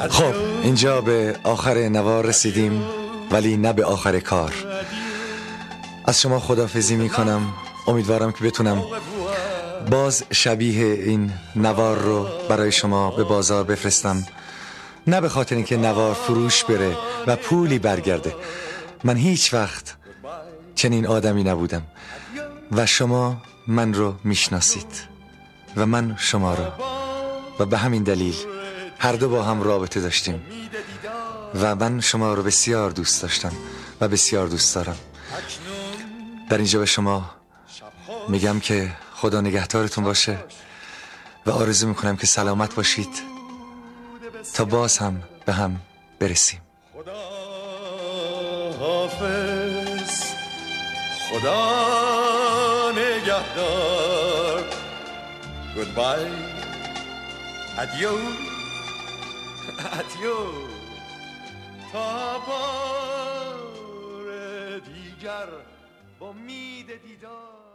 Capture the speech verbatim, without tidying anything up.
خب اینجا به آخر نوار رسیدیم، ولی نه به آخر کار. از شما خداحافظی می کنم. امیدوارم که بتونم باز شبیه این نوار رو برای شما به بازار بفرستم، نه به خاطر اینکه نوار فروش بره و پولی برگرده. من هیچ وقت چنین آدمی نبودم و شما من رو میشناسید و من شما رو، و به همین دلیل هر دو با هم رابطه داشتیم و من شما رو بسیار دوست داشتم و بسیار دوست دارم. در اینجا به شما میگم که خدا نگهدارتون باشه و آرزو میکنم که سلامت باشید تا باز هم به هم برسیم. خدا حافظ، خدا نگهدار. Goodbye، adieu، adieu، تا بار دیگر با امید دیدار.